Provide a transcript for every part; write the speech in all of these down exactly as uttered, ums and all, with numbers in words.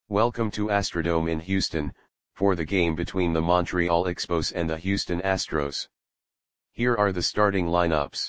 Welcome to Astrodome in Houston, for the game between the Montreal Expos and the Houston Astros. Here are the starting lineups.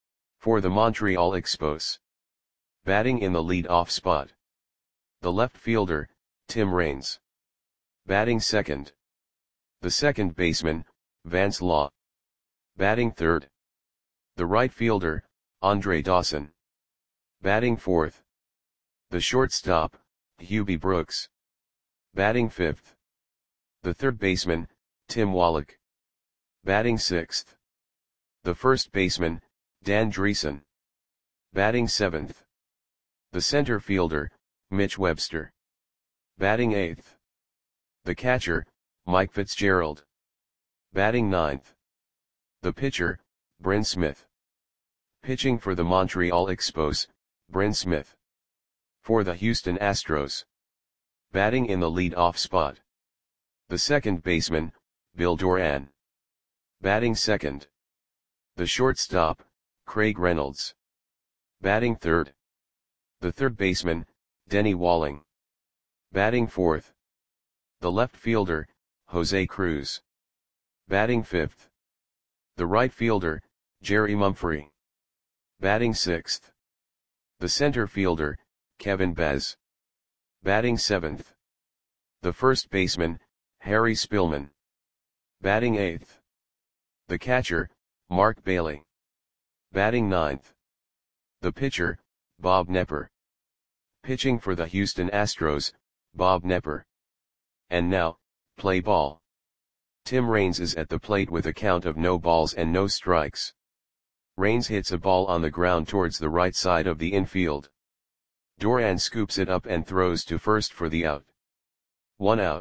For the Montreal Expos. Batting in the lead-off spot. The left fielder, Tim Raines. Batting second. The second baseman, Vance Law. Batting third. The right fielder, Andre Dawson. Batting fourth. The shortstop, Hubie Brooks. Batting fifth. The third baseman, Tim Wallach. Batting sixth. The first baseman, Dan Dreesen. Batting seventh. The center fielder, Mitch Webster. Batting eighth. The catcher, Mike Fitzgerald. Batting ninth. The pitcher, Bryn Smith. Pitching for the Montreal Expos, Bryn Smith. For the Houston Astros. Batting in the lead-off spot. The second baseman, Bill Doran. Batting second. The shortstop, Craig Reynolds. Batting third. The third baseman, Denny Walling. Batting fourth. The left fielder, Jose Cruz. Batting fifth. The right fielder, Jerry Mumphrey. Batting sixth. The center fielder, Kevin Bez. Batting seventh. The first baseman, Harry Spillman. Batting eighth. The catcher, Mark Bailey. Batting ninth. The pitcher, Bob Knepper. Pitching for the Houston Astros, Bob Knepper. And now, play ball. Tim Raines is at the plate with a count of no balls and no strikes. Raines hits a ball on the ground towards the right side of the infield. Doran scoops it up and throws to first for the out. One out.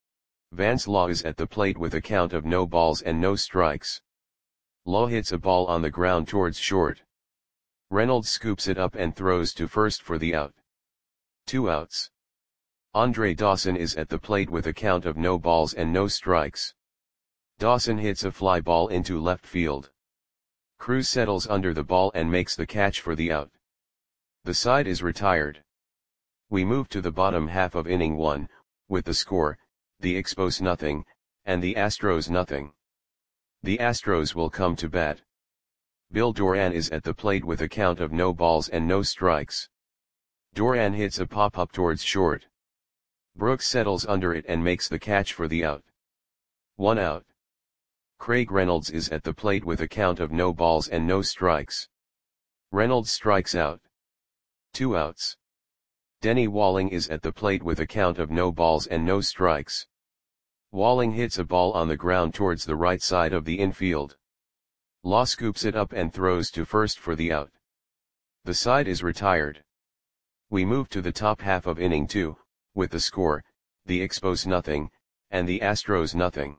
Vance Law is at the plate with a count of no balls and no strikes. Law hits a ball on the ground towards short. Reynolds scoops it up and throws to first for the out. Two outs. Andre Dawson is at the plate with a count of no balls and no strikes. Dawson hits a fly ball into left field. Cruz settles under the ball and makes the catch for the out. The side is retired. We move to the bottom half of inning one, with the score, the Expos nothing, and the Astros nothing. The Astros will come to bat. Bill Doran is at the plate with a count of no balls and no strikes. Doran hits a pop-up towards short. Brooks settles under it and makes the catch for the out. One out. Craig Reynolds is at the plate with a count of no balls and no strikes. Reynolds strikes out. Two outs. Denny Walling is at the plate with a count of no balls and no strikes. Walling hits a ball on the ground towards the right side of the infield. Law scoops it up and throws to first for the out. The side is retired. We move to the top half of inning two, with the score, the Expos nothing, and the Astros nothing.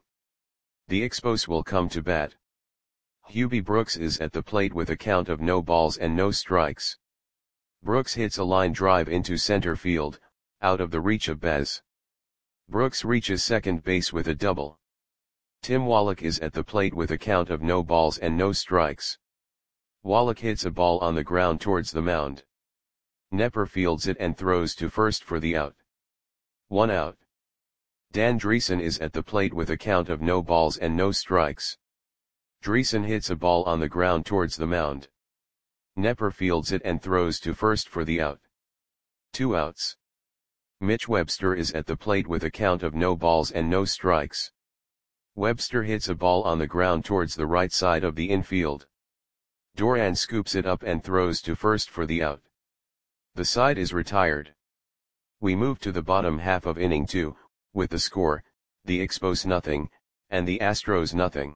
The Expos will come to bat. Hubie Brooks is at the plate with a count of no balls and no strikes. Brooks hits a line drive into center field, out of the reach of Bez. Brooks reaches second base with a double. Tim Wallach is at the plate with a count of no balls and no strikes. Wallach hits a ball on the ground towards the mound. Knepper fields it and throws to first for the out. One out. Dan Dreesen is at the plate with a count of no balls and no strikes. Dreesen hits a ball on the ground towards the mound. Knepper fields it and throws to first for the out. Two outs. Mitch Webster is at the plate with a count of no balls and no strikes. Webster hits a ball on the ground towards the right side of the infield. Doran scoops it up and throws to first for the out. The side is retired. We move to the bottom half of inning two, with the score, the Expos nothing, and the Astros nothing.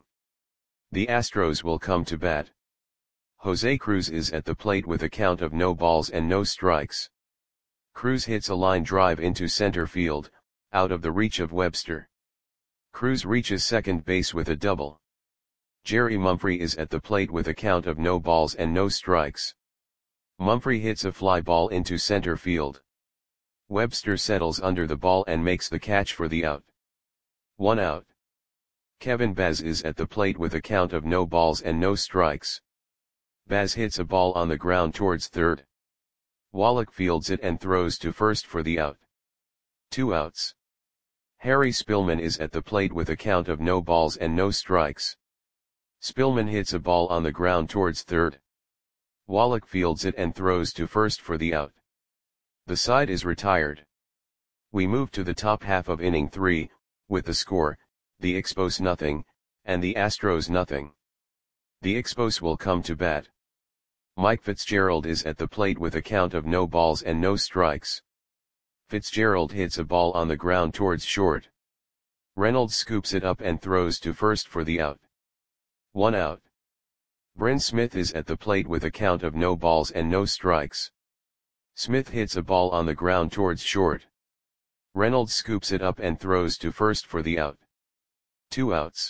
The Astros will come to bat. Jose Cruz is at the plate with a count of no balls and no strikes. Cruz hits a line drive into center field, out of the reach of Webster. Cruz reaches second base with a double. Jerry Mumphrey is at the plate with a count of no balls and no strikes. Mumphrey hits a fly ball into center field. Webster settles under the ball and makes the catch for the out. One out. Kevin Bez is at the plate with a count of no balls and no strikes. Baz hits a ball on the ground towards third. Wallach fields it and throws to first for the out. Two outs. Harry Spillman is at the plate with a count of no balls and no strikes. Spillman hits a ball on the ground towards third. Wallach fields it and throws to first for the out. The side is retired. We move to the top half of inning three, with the score, the Expos nothing, and the Astros nothing. The Expos will come to bat. Mike Fitzgerald is at the plate with a count of no balls and no strikes. Fitzgerald hits a ball on the ground towards short. Reynolds scoops it up and throws to first for the out. One out. Bryn Smith is at the plate with a count of no balls and no strikes. Smith hits a ball on the ground towards short. Reynolds scoops it up and throws to first for the out. Two outs.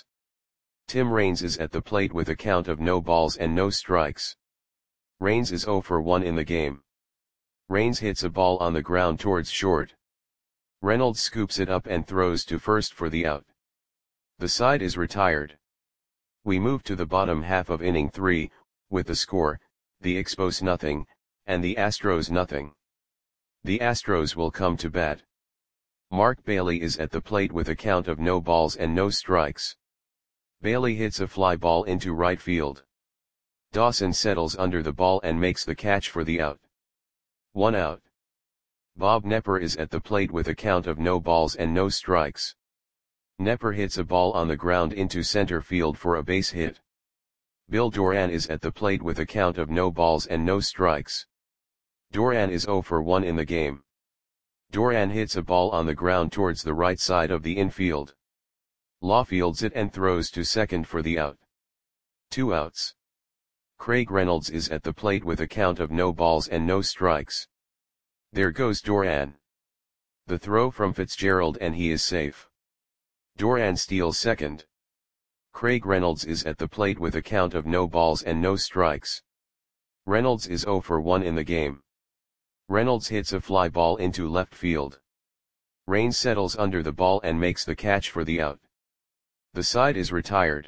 Tim Raines is at the plate with a count of no balls and no strikes. Raines is oh for one in the game. Raines hits a ball on the ground towards short. Reynolds scoops it up and throws to first for the out. The side is retired. We move to the bottom half of inning three, with the score, the Expos nothing, and the Astros nothing. The Astros will come to bat. Mark Bailey is at the plate with a count of no balls and no strikes. Bailey hits a fly ball into right field. Dawson settles under the ball and makes the catch for the out. One out. Bob Knepper is at the plate with a count of no balls and no strikes. Knepper hits a ball on the ground into center field for a base hit. Bill Doran is at the plate with a count of no balls and no strikes. Doran is oh for one in the game. Doran hits a ball on the ground towards the right side of the infield. Law fields it and throws to second for the out. Two outs. Craig Reynolds is at the plate with a count of no balls and no strikes. There goes Doran. The throw from Fitzgerald and he is safe. Doran steals second. Craig Reynolds is at the plate with a count of no balls and no strikes. Reynolds is oh for one in the game. Reynolds hits a fly ball into left field. Raines settles under the ball and makes the catch for the out. The side is retired.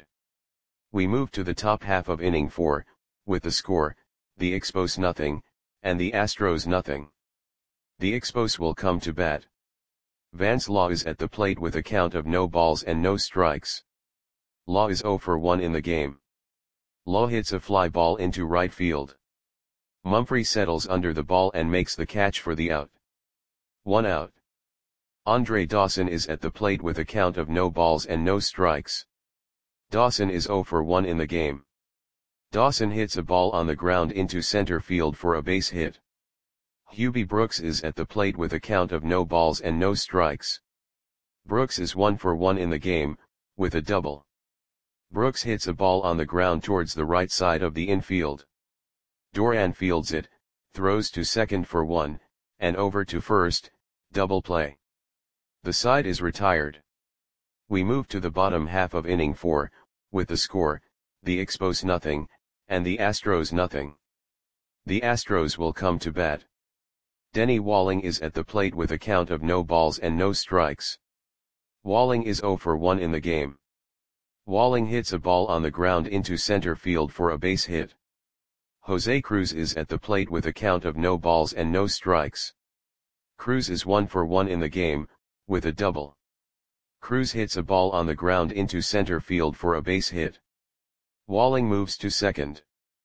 We move to the top half of inning four, with the score, the Expos nothing, and the Astros nothing. The Expos will come to bat. Vance Law is at the plate with a count of no balls and no strikes. Law is oh for one in the game. Law hits a fly ball into right field. Mumphrey settles under the ball and makes the catch for the out. One out. Andre Dawson is at the plate with a count of no balls and no strikes. Dawson is oh for one in the game. Dawson hits a ball on the ground into center field for a base hit. Hubie Brooks is at the plate with a count of no balls and no strikes. Brooks is one for one in the game, with a double. Brooks hits a ball on the ground towards the right side of the infield. Doran fields it, throws to second for one, and over to first, double play. The side is retired. We move to the bottom half of inning four, with the score, the Expos nothing, and the Astros nothing. The Astros will come to bat. Denny Walling is at the plate with a count of no balls and no strikes. Walling is oh for one in the game. Walling hits a ball on the ground into center field for a base hit. Jose Cruz is at the plate with a count of no balls and no strikes. Cruz is one for one in the game, with a double. Cruz hits a ball on the ground into center field for a base hit. Walling moves to second.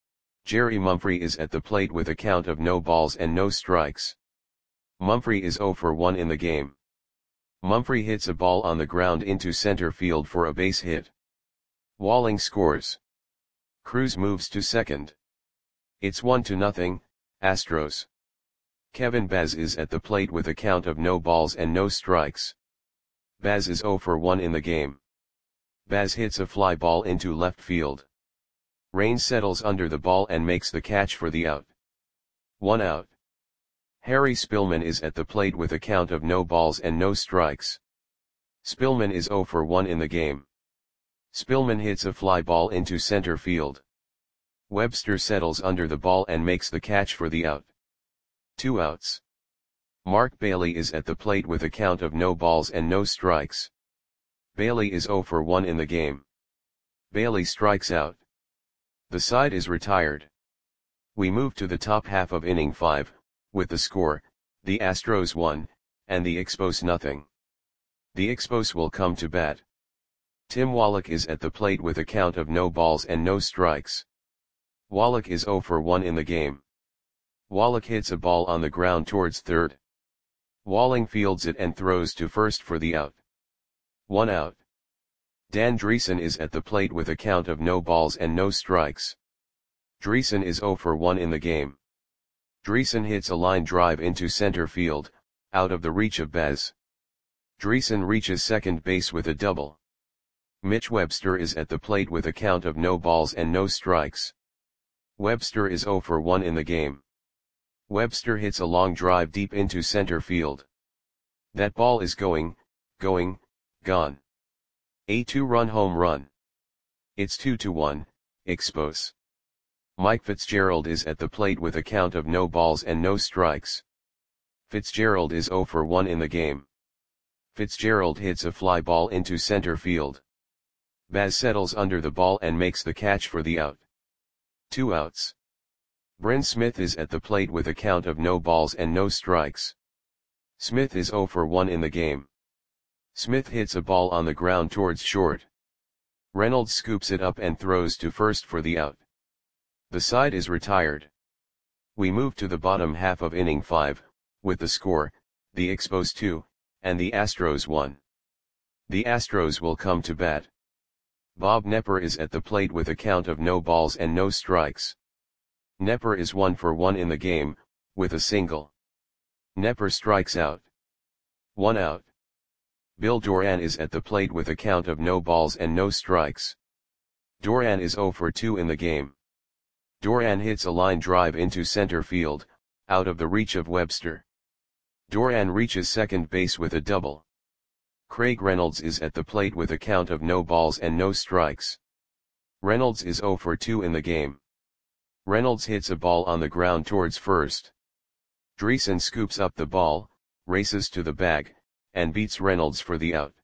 Jerry Mumphrey is at the plate with a count of no balls and no strikes. Mumphrey is oh for one in the game. Mumphrey hits a ball on the ground into center field for a base hit. Walling scores. Cruz moves to second. It's one to nothing, Astros. Kevin Baz is at the plate with a count of no balls and no strikes. Baz is oh for one in the game. Baz hits a fly ball into left field. Raines settles under the ball and makes the catch for the out. One out. Harry Spillman is at the plate with a count of no balls and no strikes. Spillman is oh for one in the game. Spillman hits a fly ball into center field. Webster settles under the ball and makes the catch for the out. Two outs. Mark Bailey is at the plate with a count of no balls and no strikes. Bailey is oh for one in the game. Bailey strikes out. The side is retired. We move to the top half of inning five, with the score, the Astros one, and the Expos nothing. The Expos will come to bat. Tim Wallach is at the plate with a count of no balls and no strikes. Wallach is zero for one in the game. Wallach hits a ball on the ground towards third. Walling fields it and throws to first for the out. One out. Dan Driessen is at the plate with a count of no balls and no strikes. Driessen is zero for one in the game. Driessen hits a line drive into center field, out of the reach of Baz. Driessen reaches second base with a double. Mitch Webster is at the plate with a count of no balls and no strikes. Webster is zero for one in the game. Webster hits a long drive deep into center field. That ball is going, going, gone. A two-run home run. It's two to one, Expos. Mike Fitzgerald is at the plate with a count of no balls and no strikes. Fitzgerald is zero for one in the game. Fitzgerald hits a fly ball into center field. Baz settles under the ball and makes the catch for the out. Two outs. Bryn Smith is at the plate with a count of no balls and no strikes. Smith is zero for one in the game. Smith hits a ball on the ground towards short. Reynolds scoops it up and throws to first for the out. The side is retired. We move to the bottom half of inning five, with the score, the Expos two, and the Astros one. The Astros will come to bat. Bob Knepper is at the plate with a count of no balls and no strikes. Knepper is one for one in the game, with a single. Knepper strikes out. One out. Bill Doran is at the plate with a count of no balls and no strikes. Doran is zero for two in the game. Doran hits a line drive into center field, out of the reach of Webster. Doran reaches second base with a double. Craig Reynolds is at the plate with a count of no balls and no strikes. Reynolds is zero for two in the game. Reynolds hits a ball on the ground towards first. Driessen scoops up the ball, races to the bag, and beats Reynolds for the out.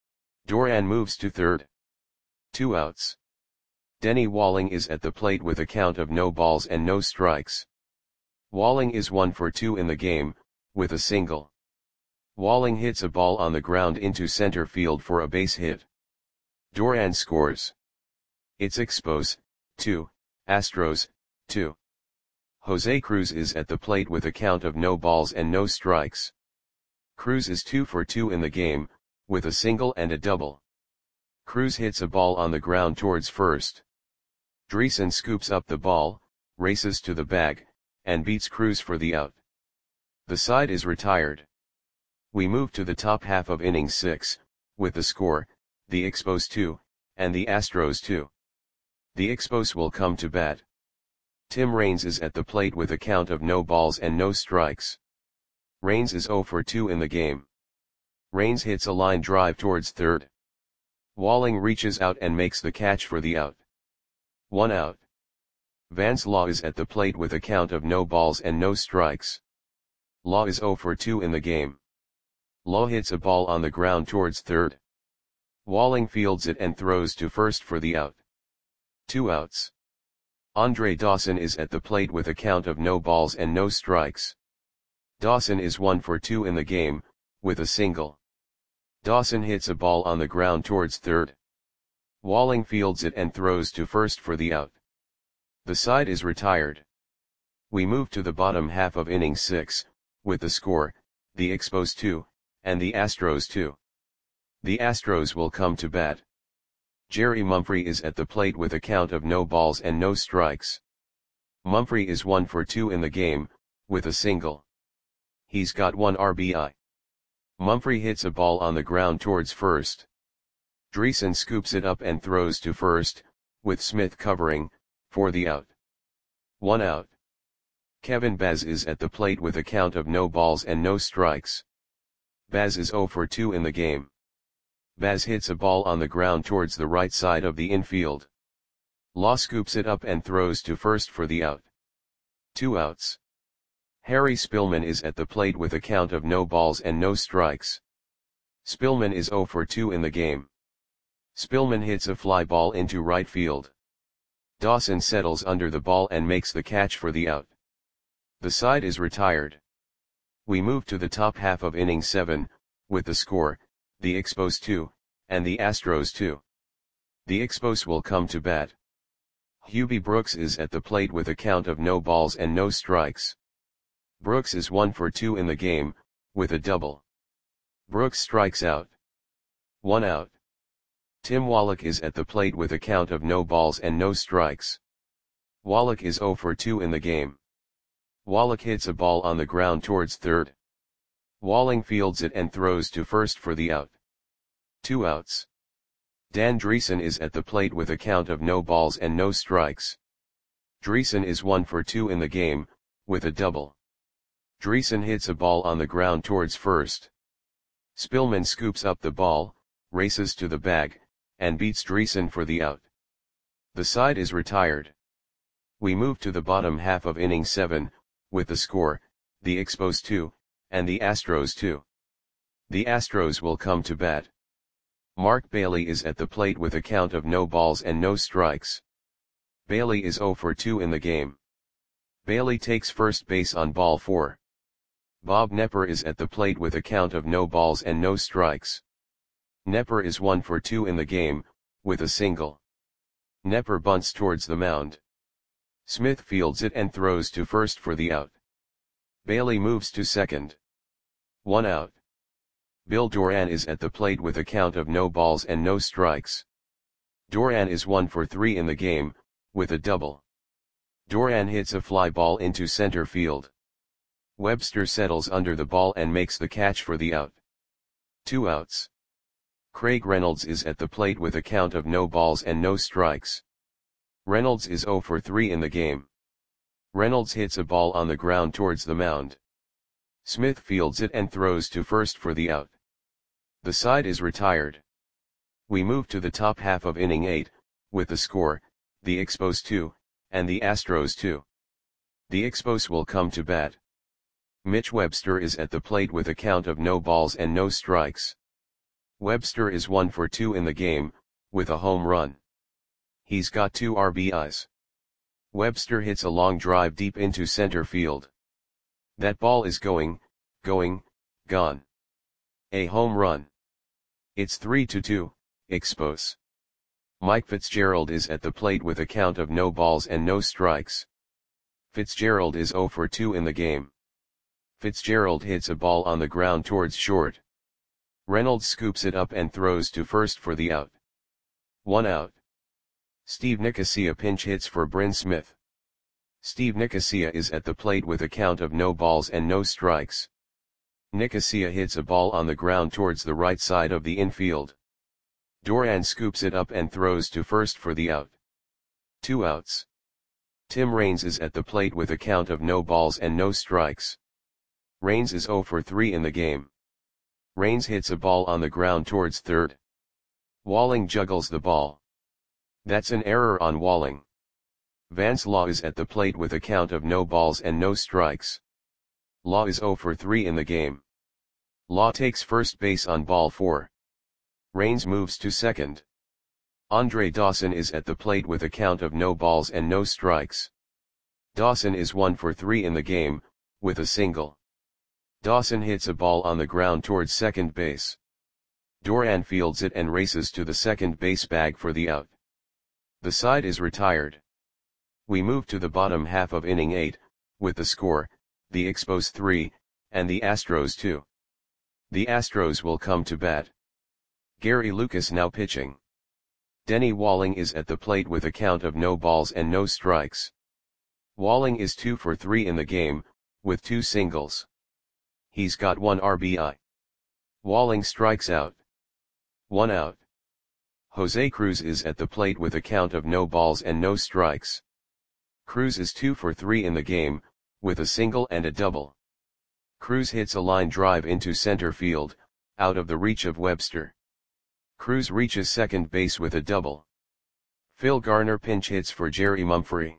Doran moves to third. Two outs. Denny Walling is at the plate with a count of no balls and no strikes. Walling is one for two in the game, with a single. Walling hits a ball on the ground into center field for a base hit. Doran scores. It's Expos, two, Astros, two. Jose Cruz is at the plate with a count of no balls and no strikes. Cruz is two for two in the game, with a single and a double. Cruz hits a ball on the ground towards first. Driessen scoops up the ball, races to the bag, and beats Cruz for the out. The side is retired. We move to the top half of inning six, with the score, the Expos two, and the Astros two. The Expos will come to bat. Tim Raines is at the plate with a count of no balls and no strikes. Raines is zero for two in the game. Raines hits a line drive towards third. Walling reaches out and makes the catch for the out. One out. Vance Law is at the plate with a count of no balls and no strikes. Law is zero for two in the game. Law hits a ball on the ground towards third. Walling fields it and throws to first for the out. Two outs. Andre Dawson is at the plate with a count of no balls and no strikes. Dawson is one for two in the game, with a single. Dawson hits a ball on the ground towards third. Walling fields it and throws to first for the out. The side is retired. We move to the bottom half of inning six, with the score, the Expos two, and the Astros two. The Astros will come to bat. Jerry Mumphrey is at the plate with a count of no balls and no strikes. Mumphrey is one for two in the game, with a single. He's got one R B I. Mumphrey hits a ball on the ground towards first. Driessen scoops it up and throws to first, with Smith covering, for the out. One out. Kevin Baz is at the plate with a count of no balls and no strikes. Baz is zero for two in the game. Baz hits a ball on the ground towards the right side of the infield. Law scoops it up and throws to first for the out. Two outs. Harry Spillman is at the plate with a count of no balls and no strikes. Spillman is zero for two in the game. Spillman hits a fly ball into right field. Dawson settles under the ball and makes the catch for the out. The side is retired. We move to the top half of inning seven, with the score, the Expos two, and the Astros two. The Expos will come to bat. Hubie Brooks is at the plate with a count of no balls and no strikes. Brooks is one for two in the game, with a double. Brooks strikes out. One out. Tim Wallach is at the plate with a count of no balls and no strikes. Wallach is zero for two in the game. Wallach hits a ball on the ground towards third. Walling fields it and throws to first for the out. Two outs. Dan Dreesen is at the plate with a count of no balls and no strikes. Dreesen is one for two in the game, with a double. Dreesen hits a ball on the ground towards first. Spillman scoops up the ball, races to the bag, and beats Dreesen for the out. The side is retired. We move to the bottom half of inning seven, with the score, the Expos two, and the Astros two. The Astros will come to bat. Mark Bailey is at the plate with a count of no balls and no strikes. Bailey is zero for two in the game. Bailey takes first base on ball four. Bob Knepper is at the plate with a count of no balls and no strikes. Knepper is one for two in the game, with a single. Knepper bunts towards the mound. Smith fields it and throws to first for the out. Bailey moves to second. One out. Bill Doran is at the plate with a count of no balls and no strikes. Doran is one for three in the game, with a double. Doran hits a fly ball into center field. Webster settles under the ball and makes the catch for the out. Two outs. Craig Reynolds is at the plate with a count of no balls and no strikes. Reynolds is zero for three in the game. Reynolds hits a ball on the ground towards the mound. Smith fields it and throws to first for the out. The side is retired. We move to the top half of inning eight, with the score, the Expos two, and the Astros two. The Expos will come to bat. Mitch Webster is at the plate with a count of no balls and no strikes. Webster is one for two in the game, with a home run. He's got two R B Is. Webster hits a long drive deep into center field. That ball is going, going, gone. A home run. It's three to two, Expos. Mike Fitzgerald is at the plate with a count of no balls and no strikes. Fitzgerald is zero for two in the game. Fitzgerald hits a ball on the ground towards short. Reynolds scoops it up and throws to first for the out. One out. Steve Nicosia pinch hits for Bryn Smith. Steve Nicosia is at the plate with a count of no balls and no strikes. Nicosia hits a ball on the ground towards the right side of the infield. Doran scoops it up and throws to first for the out. Two outs. Tim Raines is at the plate with a count of no balls and no strikes. Raines is zero for three in the game. Raines hits a ball on the ground towards third. Walling juggles the ball. That's an error on Walling. Vance Law is at the plate with a count of no balls and no strikes. Law is zero for three in the game. Law takes first base on ball four. Raines moves to second. Andre Dawson is at the plate with a count of no balls and no strikes. Dawson is one for three in the game, with a single. Dawson hits a ball on the ground towards second base. Doran fields it and races to the second base bag for the out. The side is retired. We move to the bottom half of inning eight, with the score, the Expos three, and the Astros two. The Astros will come to bat. Gary Lucas now pitching. Denny Walling is at the plate with a count of no balls and no strikes. Walling is two for three in the game, with two singles. He's got one R B I. Walling strikes out. One out. Jose Cruz is at the plate with a count of no balls and no strikes. Cruz is two for three in the game, with a single and a double. Cruz hits a line drive into center field, out of the reach of Webster. Cruz reaches second base with a double. Phil Garner pinch hits for Jerry Mumphrey.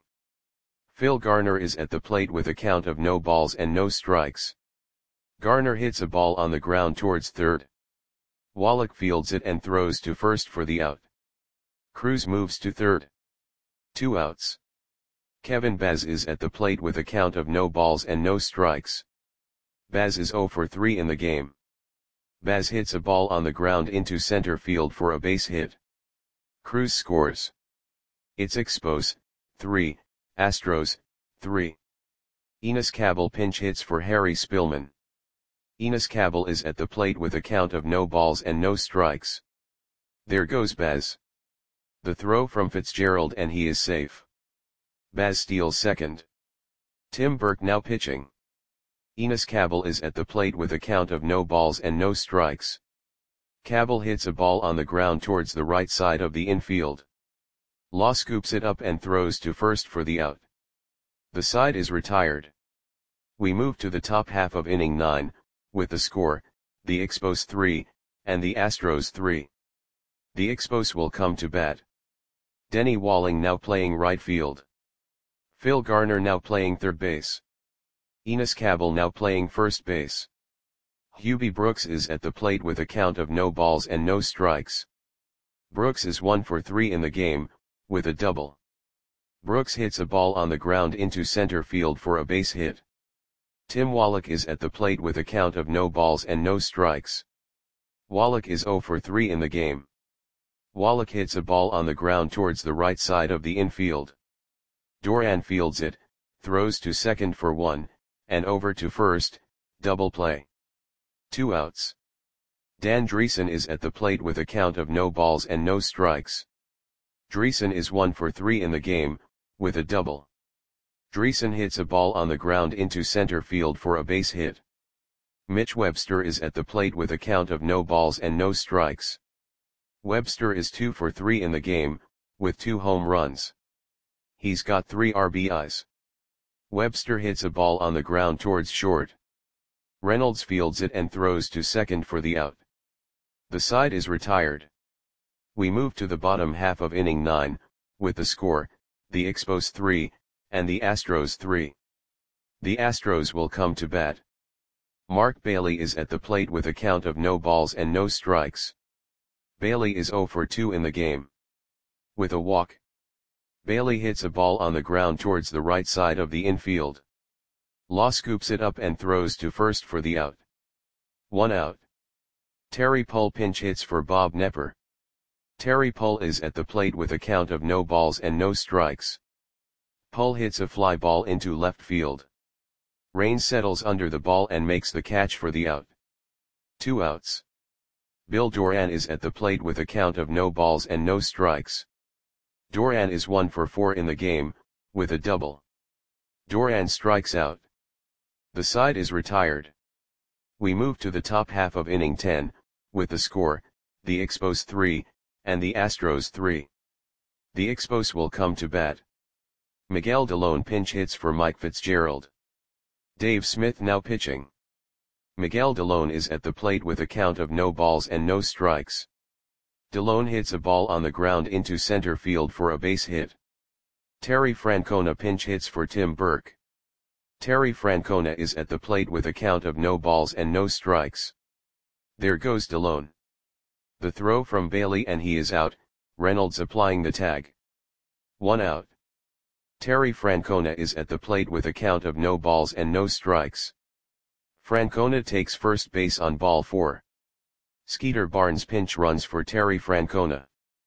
Phil Garner is at the plate with a count of no balls and no strikes. Garner hits a ball on the ground towards third. Wallach fields it and throws to first for the out. Cruz moves to third. Two outs. Kevin Baz is at the plate with a count of no balls and no strikes. Baz is zero for three in the game. Baz hits a ball on the ground into center field for a base hit. Cruz scores. It's Expos, three, Astros, three. Enos Cabell pinch hits for Harry Spillman. Enos Cabell is at the plate with a count of no balls and no strikes. There goes Baz. The throw from Fitzgerald and he is safe. Baz steals second. Tim Burke now pitching. Enos Cabell is at the plate with a count of no balls and no strikes. Cabell hits a ball on the ground towards the right side of the infield. Law scoops it up and throws to first for the out. The side is retired. We move to the top half of inning nine, with the score, the Expos three, and the Astros three. The Expos will come to bat. Denny Walling now playing right field. Phil Garner now playing third base. Enos Cabell now playing first base. Hubie Brooks is at the plate with a count of no balls and no strikes. Brooks is one for three in the game, with a double. Brooks hits a ball on the ground into center field for a base hit. Tim Wallach is at the plate with a count of no balls and no strikes. Wallach is zero for three in the game. Wallach hits a ball on the ground towards the right side of the infield. Doran fields it, throws to second for one, and over to first, double play. Two outs. Dan Dreesen is at the plate with a count of no balls and no strikes. Dreesen is one for three in the game, with a double. Dreesen hits a ball on the ground into center field for a base hit. Mitch Webster is at the plate with a count of no balls and no strikes. Webster is two for three in the game, with two home runs. He's got three R B Is. Webster hits a ball on the ground towards short. Reynolds fields it and throws to second for the out. The side is retired. We move to the bottom half of inning nine, with the score, the Expos three, and the Astros three. The Astros will come to bat. Mark Bailey is at the plate with a count of no balls and no strikes. Bailey is zero for two in the game. With a walk. Bailey hits a ball on the ground towards the right side of the infield. Law scoops it up and throws to first for the out. One out. Terry Pull pinch hits for Bob Knepper. Terry Pull is at the plate with a count of no balls and no strikes. Pull hits a fly ball into left field. Raines settles under the ball and makes the catch for the out. Two outs. Bill Doran is at the plate with a count of no balls and no strikes. Doran is one for four in the game, with a double. Doran strikes out. The side is retired. We move to the top half of inning ten, with the score, the Expos three, and the Astros three. The Expos will come to bat. Miguel Delone pinch hits for Mike Fitzgerald. Dave Smith now pitching. Miguel Delone is at the plate with a count of no balls and no strikes. Delone hits a ball on the ground into center field for a base hit. Terry Francona pinch hits for Tim Burke. Terry Francona is at the plate with a count of no balls and no strikes. There goes Delone. The throw from Bailey and he is out, Reynolds applying the tag. One out. Terry Francona is at the plate with a count of no balls and no strikes. Francona takes first base on ball four. Skeeter Barnes pinch runs for Terry Francona.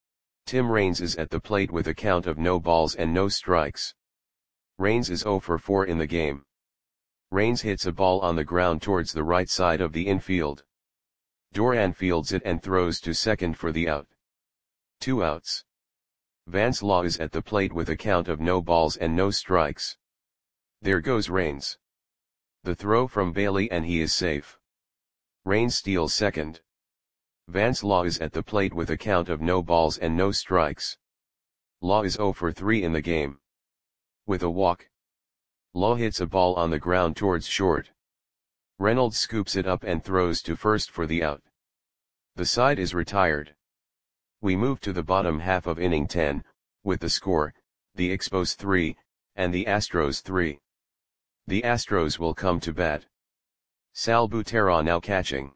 Tim Raines is at the plate with a count of no balls and no strikes. Raines is zero for four in the game. Raines hits a ball on the ground towards the right side of the infield. Doran fields it and throws to second for the out. Two outs. Vance Law is at the plate with a count of no balls and no strikes. There goes Raines. The throw from Bailey and he is safe. Raines steals second. Vance Law is at the plate with a count of no balls and no strikes. Law is zero for three in the game. With a walk. Law hits a ball on the ground towards short. Reynolds scoops it up and throws to first for the out. The side is retired. We move to the bottom half of inning ten, with the score, the Expos three, and the Astros three. The Astros will come to bat. Sal Butera now catching.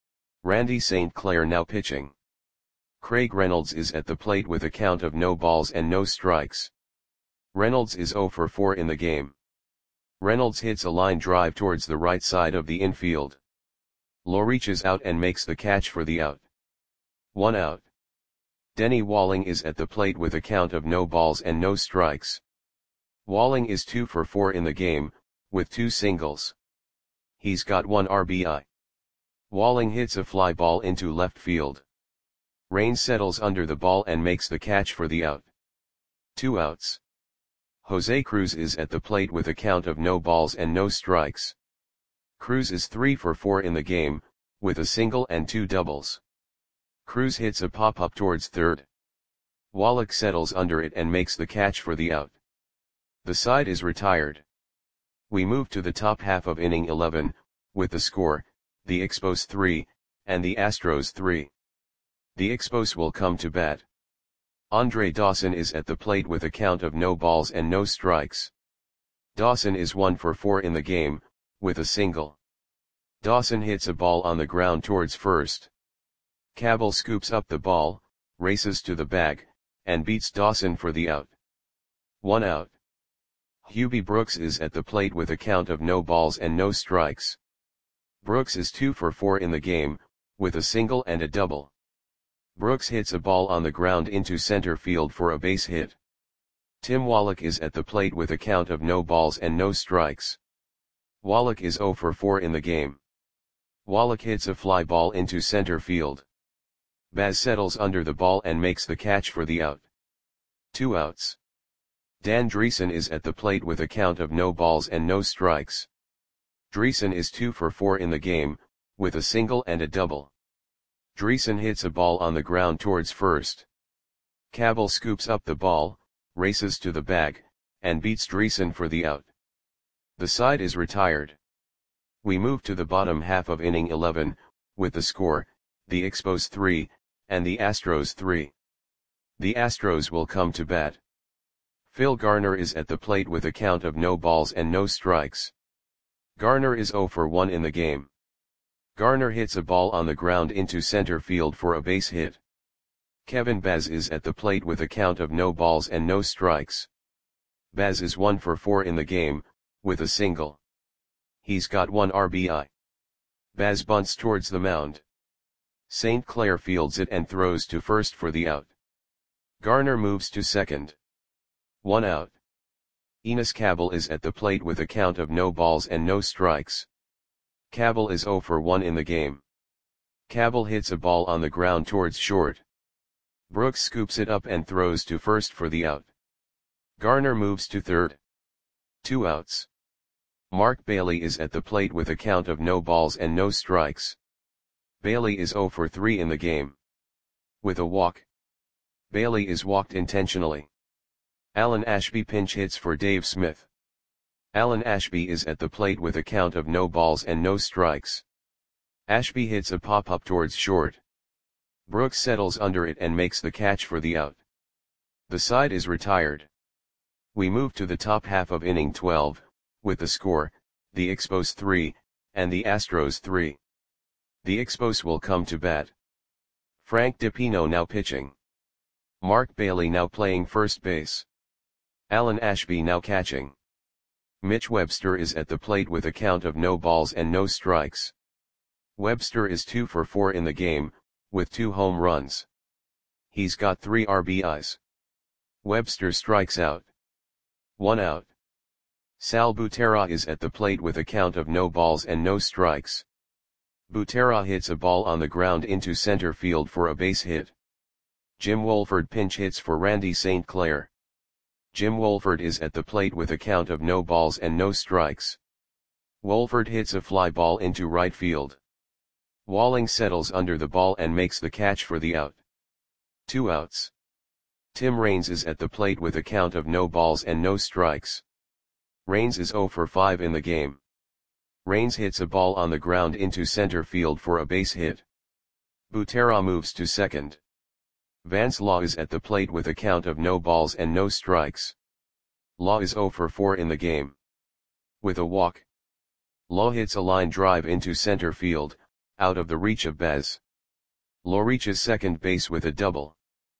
Randy Saint Clair now pitching. Craig Reynolds is at the plate with a count of no balls and no strikes. Reynolds is zero for four in the game. Reynolds hits a line drive towards the right side of the infield. Law reaches out and makes the catch for the out. One out. Denny Walling is at the plate with a count of no balls and no strikes. Walling is two for four in the game, with two singles. He's got one R B I. Walling hits a fly ball into left field. Raines settles under the ball and makes the catch for the out. Two outs. Jose Cruz is at the plate with a count of no balls and no strikes. Cruz is three for four in the game, with a single and two doubles. Cruz hits a pop-up towards third. Wallach settles under it and makes the catch for the out. The side is retired. We move to the top half of inning eleven, with the score, the Expos three, and the Astros three. The Expos will come to bat. Andre Dawson is at the plate with a count of no balls and no strikes. Dawson is one for four in the game, with a single. Dawson hits a ball on the ground towards first. Cabell scoops up the ball, races to the bag, and beats Dawson for the out. One out. Hubie Brooks is at the plate with a count of no balls and no strikes. Brooks is two for four in the game, with a single and a double. Brooks hits a ball on the ground into center field for a base hit. Tim Wallach is at the plate with a count of no balls and no strikes. Wallach is zero for four in the game. Wallach hits a fly ball into center field. Baz settles under the ball and makes the catch for the out. Two outs. Dan Dreesen is at the plate with a count of no balls and no strikes. Dreesen is two for four in the game, with a single and a double. Dreesen hits a ball on the ground towards first. Cabell scoops up the ball, races to the bag, and beats Dreesen for the out. The side is retired. We move to the bottom half of inning eleven, with the score, the Expos three, and the Astros three. The Astros will come to bat. Phil Garner is at the plate with a count of no balls and no strikes. Garner is zero for one in the game. Garner hits a ball on the ground into center field for a base hit. Kevin Baz is at the plate with a count of no balls and no strikes. Baz is one for four in the game, with a single. He's got one R B I. Baz bunts towards the mound. Saint Clair fields it and throws to first for the out. Garner moves to second. One out. Enos Cabell is at the plate with a count of no balls and no strikes. Cabell is zero for one in the game. Cabell hits a ball on the ground towards short. Brooks scoops it up and throws to first for the out. Garner moves to third. Two outs. Mark Bailey is at the plate with a count of no balls and no strikes. Bailey is zero for three in the game. With a walk. Bailey is walked intentionally. Alan Ashby pinch hits for Dave Smith. Alan Ashby is at the plate with a count of no balls and no strikes. Ashby hits a pop-up towards short. Brooks settles under it and makes the catch for the out. The side is retired. We move to the top half of inning twelve, with the score, the Expos three, and the Astros three. The Expos will come to bat. Frank DiPino now pitching. Mark Bailey now playing first base. Alan Ashby now catching. Mitch Webster is at the plate with a count of no balls and no strikes. Webster is two for four in the game, with two home runs. He's got three R B Is. Webster strikes out. One out. Sal Butera is at the plate with a count of no balls and no strikes. Butera hits a ball on the ground into center field for a base hit. Jim Wolford pinch hits for Randy Saint Clair. Jim Wolford is at the plate with a count of no balls and no strikes. Wolford hits a fly ball into right field. Walling settles under the ball and makes the catch for the out. Two outs. Tim Raines is at the plate with a count of no balls and no strikes. Raines is zero for five in the game. Raines hits a ball on the ground into center field for a base hit. Butera moves to second. Vance Law is at the plate with a count of no balls and no strikes. Law is zero for four in the game. With a walk. Law hits a line drive into center field, out of the reach of Baz. Law reaches second base with a double.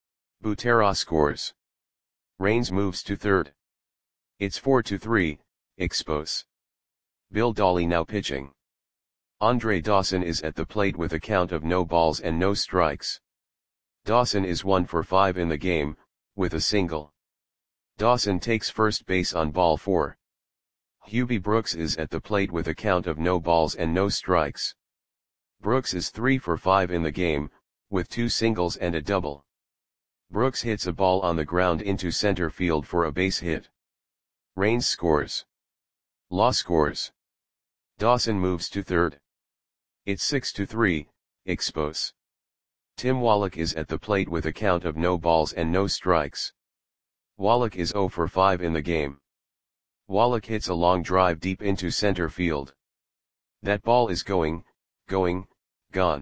Butera scores. Raines moves to third. It's four to three, Expos. Bill Dawley now pitching. Andre Dawson is at the plate with a count of no balls and no strikes. Dawson is one for five in the game, with a single. Dawson takes first base on ball four. Hubie Brooks is at the plate with a count of no balls and no strikes. Brooks is three for five in the game, with two singles and a double. Brooks hits a ball on the ground into center field for a base hit. Raines scores. Law scores. Dawson moves to third. It's six to three, Expos. Tim Wallach is at the plate with a count of no balls and no strikes. Wallach is zero for five in the game. Wallach hits a long drive deep into center field. That ball is going, going, gone.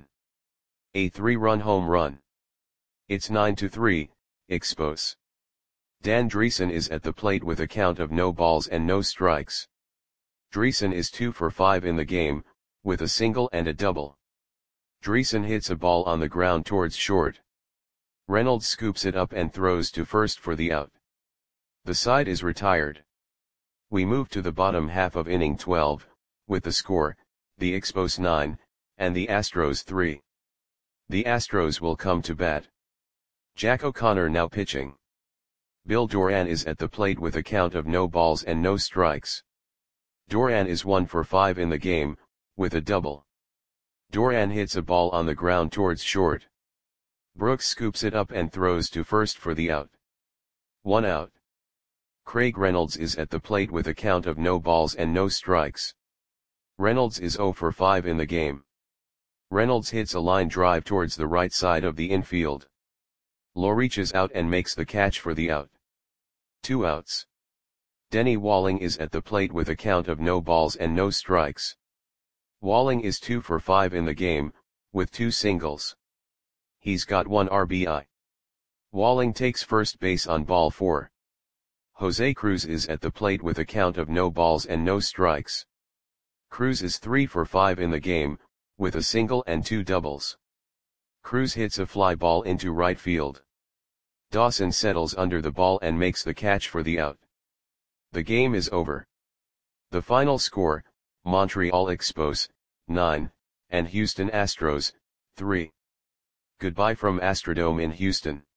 A three-run home run. It's nine to three, Expos. Dan Dreesen is at the plate with a count of no balls and no strikes. Dreesen is two for five in the game, with a single and a double. Dreesen hits a ball on the ground towards short. Reynolds scoops it up and throws to first for the out. The side is retired. We move to the bottom half of inning twelve, with the score, the Expos nine, and the Astros three. The Astros will come to bat. Jack O'Connor now pitching. Bill Doran is at the plate with a count of no balls and no strikes. Doran is one for five in the game, with a double. Doran hits a ball on the ground towards short. Brooks scoops it up and throws to first for the out. One out. Craig Reynolds is at the plate with a count of no balls and no strikes. Reynolds is zero for five in the game. Reynolds hits a line drive towards the right side of the infield. Lowe reaches out and makes the catch for the out. Two outs. Denny Walling is at the plate with a count of no balls and no strikes. Walling is two for five in the game, with two singles. He's got one R B I. Walling takes first base on ball four. Jose Cruz is at the plate with a count of no balls and no strikes. Cruz is three for five in the game, with a single and two doubles. Cruz hits a fly ball into right field. Dawson settles under the ball and makes the catch for the out. The game is over. The final score, Montreal Expos, nine, and Houston Astros, three. Goodbye from Astrodome in Houston.